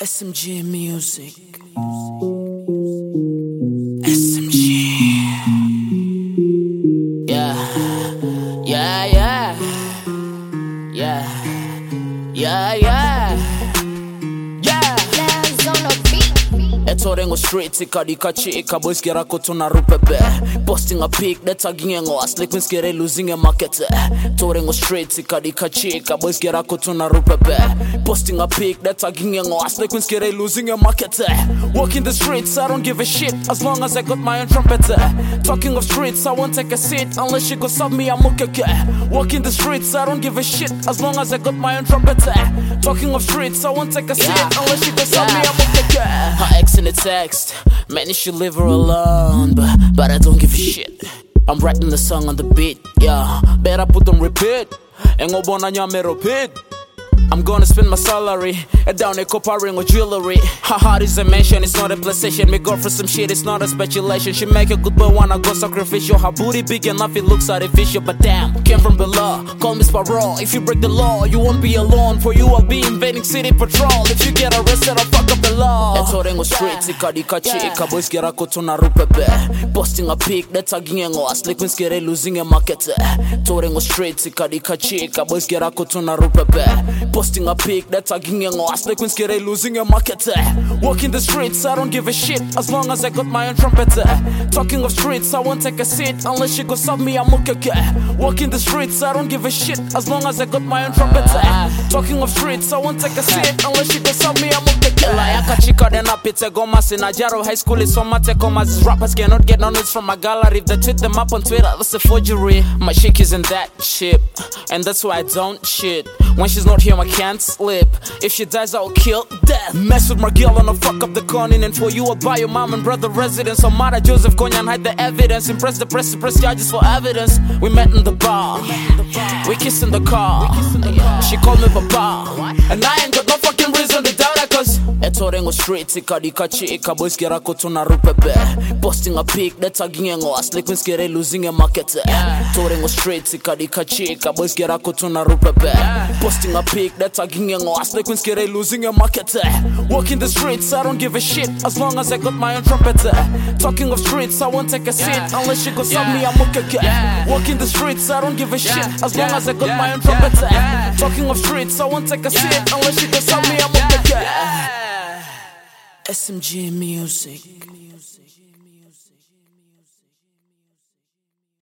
SMG music. SMG. Yeah. Yeah, yeah. Yeah. Yeah, yeah. Yeah. Lands on the beat. Etorengo street ikadika chika boys get tuna rupebe. Posting a pic that's a gingo aslik when skere losing a market. Torengo street ikadika chika boys get tuna rupebe. Posting a pic that's a gingo aslik when skere losing a market. Walking the streets, I don't give a shit as long as I got my own trumpet. Talking of streets, I won't take a seat unless you go sub me, I'm okay. Walking the streets, I don't give a shit as long as I got my own trumpet. Talking of streets, I won't take a seat unless you go sub me, I'm okay. Her ex in the text, man, you should leave her alone, but I don't give a shit. I'm writing the song on the beat, yeah. Better put on repeat. Engo bona nyame repeat. I'm gonna spend my salary down a copper ring or jewelry. Her heart is a mansion, it's not a PlayStation. Me go for some shit, it's not a speculation. She make a good boy wanna go sacrificial. Her booty big enough, it looks artificial. But damn, came from below, call me Sparrow. If you break the law, you won't be alone. For you, I'll be invading city patrol. If you get arrested, I'll fuck up the law. Etorengo streets, ikadika chika boys get tuna rupebe. Posting a pic, that's a gingo aslik when skere losing a market. Torengo streets, ikadika chika boys get tuna rupebe. Posting a pic that's a gingo aslik when skere losing a market. Walking the streets, I don't give a shit as long as I got my own trumpet. Talking of streets, I won't take a seat unless you go sub me, I'm okay. Walking the streets, I don't give a shit as long as I got my own trumpet. Talking of streets, I won't take a seat unless you go sub me, I'm okay. Like a chica then up it's a gomas in a Jaro high school is so much comas. These rappers cannot get no news from my gallery. If they tweet them up on Twitter, that's a forgery. My chick is in that shit, and that's why I don't shit. When she's not here, I can't sleep. If she dies, I'll kill death. Mess with my girl and I'll fuck up the continent. For you, I'll buy your mom and brother residence. I'll murder Joseph Konya and hide the evidence. Impress the press charges for evidence. We met in the bar, we kissed in the car. She called me papa, and I ain't got no fucking reason to doubt her. Cause Etorengo streets, ikadika chika boys get tuna rupebe. Posting a pic that's a gingo aslik when skere losing a market. Torengo streets, ikadika chika boys get tuna rupebe. Posting a pic that's a gingo aslik when skere losing a market. Walking the streets, I don't give a shit as long as I got my own trumpet. Talking of streets, I won't take a seat unless you go sub me, I'm okay. Walking the streets, I don't give a shit as long as I got my own trumpet. Talking of streets, I won't take a seat unless you go sub me, I'm okay. SMG music.